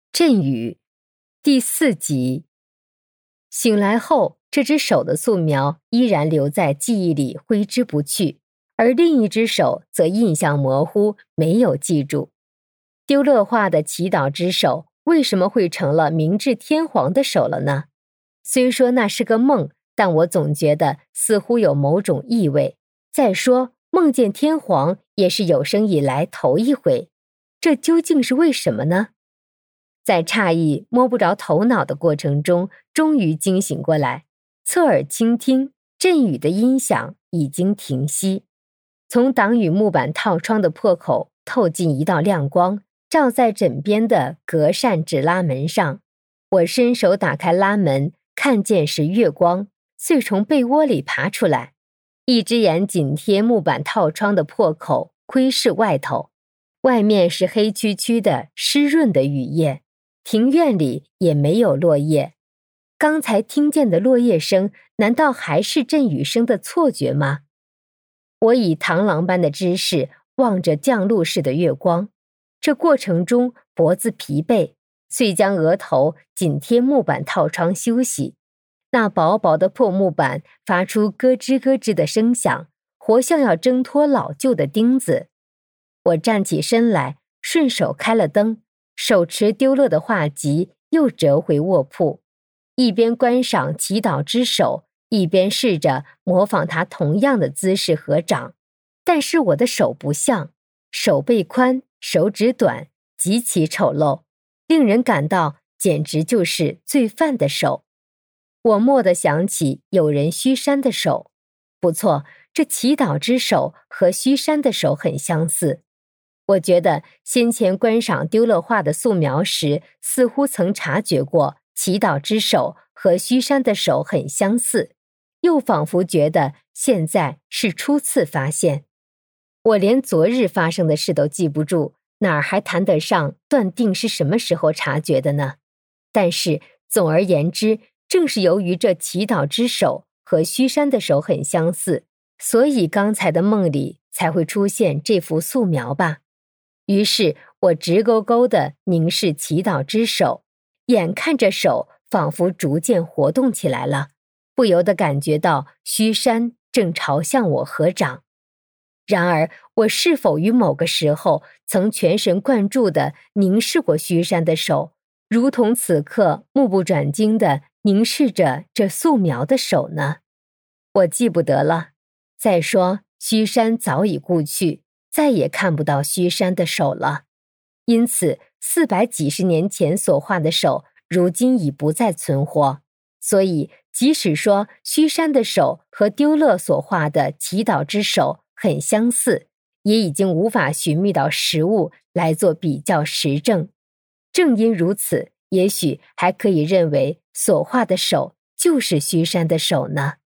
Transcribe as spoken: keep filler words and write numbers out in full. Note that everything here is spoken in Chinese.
阵雨第四集。醒来后，这只手的素描依然留在记忆里挥之不去，而另一只手则印象模糊，没有记住。丢勒画的祈祷之手为什么会成了明治天皇的手了呢？虽说那是个梦，但我总觉得似乎有某种意味。再说，梦见天皇也是有生以来头一回，这究竟是为什么呢？在诧异摸不着头脑的过程中，终于惊醒过来，侧耳倾听，阵雨的音响已经停息。从挡雨木板套窗的破口透进一道亮光，照在枕边的隔扇纸拉门上。我伸手打开拉门，看见是月光，遂从被窝里爬出来，一只眼紧贴木板套窗的破口窥视外头。外面是黑黢黢的湿润的雨夜，庭院里也没有落叶。刚才听见的落叶声，难道还是阵雨声的错觉吗？我以螳螂般的姿势望着降露似的月光，这过程中脖子疲惫，遂将额头紧贴木板套窗休息。那薄薄的破木板发出咯吱咯吱的声响，活像要挣脱老旧的钉子。我站起身来，顺手开了灯，手持丢勒的画集又折回卧铺，一边观赏祈祷之手，一边试着模仿他同样的姿势合掌。但是我的手不像，手背宽，手指短，极其丑陋，令人感到简直就是罪犯的手。我蓦地想起有人虚山的手，不错，这祈祷之手和虚山的手很相似。我觉得先前观赏丢勒画的素描时，似乎曾察觉过祈祷之手和虚山的手很相似，又仿佛觉得现在是初次发现。我连昨日发生的事都记不住，哪儿还谈得上断定是什么时候察觉的呢？但是总而言之，正是由于这祈祷之手和虚山的手很相似，所以刚才的梦里才会出现这幅素描吧。于是我直勾勾地凝视祈祷之手，眼看着手仿佛逐渐活动起来了，不由得感觉到虚山正朝向我合掌。然而我是否于某个时候曾全神贯注地凝视过虚山的手，如同此刻目不转睛地凝视着这素描的手呢？我记不得了。再说虚山早已故去，再也看不到虚山的手了，因此四百几十年前所画的手如今已不再存活，所以即使说虚山的手和丢勒所画的祈祷之手很相似，也已经无法寻觅到实物来做比较实证。正因如此，也许还可以认为所画的手就是虚山的手呢。